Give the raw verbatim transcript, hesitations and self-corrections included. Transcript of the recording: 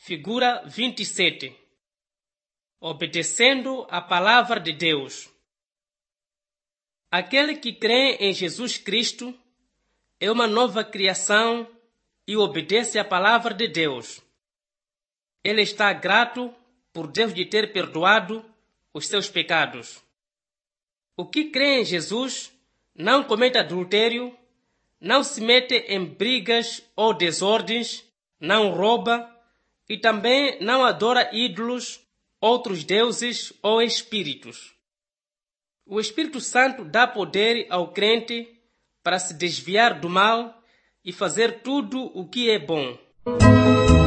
Figura vinte e sete. Obedecendo a palavra de Deus. Aquele que crê em Jesus Cristo é uma nova criação e obedece à palavra de Deus. Ele está grato por Deus de ter perdoado os seus pecados. O que crê em Jesus não comete adultério, não se mete em brigas ou desordens, não rouba e também não adora ídolos, outros deuses ou espíritos. O Espírito Santo dá poder ao crente para se desviar do mal e fazer tudo o que é bom.